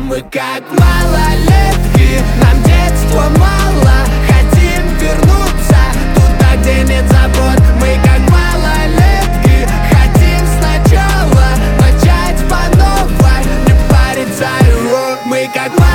мы как малолетки, нам детства мало, хотим вернуться туда, где нет забот. Мы как малолетки, хотим сначала начать по новой, не париться, мы как малолетки.